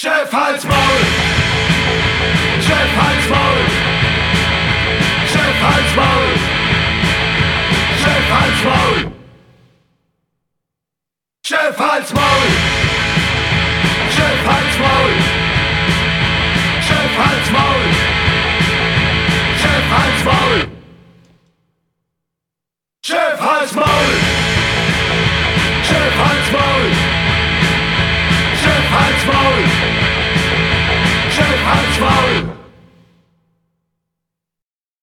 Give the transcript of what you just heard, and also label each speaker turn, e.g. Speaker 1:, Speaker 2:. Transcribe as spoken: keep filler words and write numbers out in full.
Speaker 1: Chef, halt's Maul! Chef, halt's Maul! Chef, halt's Maul! Chef, halt's Maul! Chef, halt's Maul! Chef, halt's Maul! Chef, halt's Maul! Chef, halt's Maul!